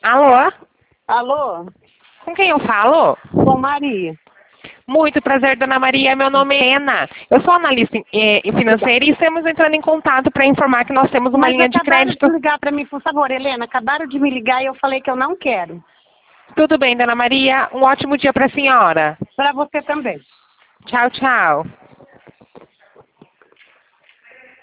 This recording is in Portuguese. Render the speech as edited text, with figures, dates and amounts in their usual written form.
Alô? Alô? Com quem eu falo? Com Maria. Muito prazer, dona Maria. Meu nome é Ana. Eu sou analista financeira e estamos entrando em contato para informar que nós temos uma linha de crédito. Acabaram de ligar para mim, por favor, Helena. Acabaram de me ligar e eu falei que eu não quero. Tudo bem, dona Maria. Um ótimo dia para a senhora. Para você também. Tchau, tchau.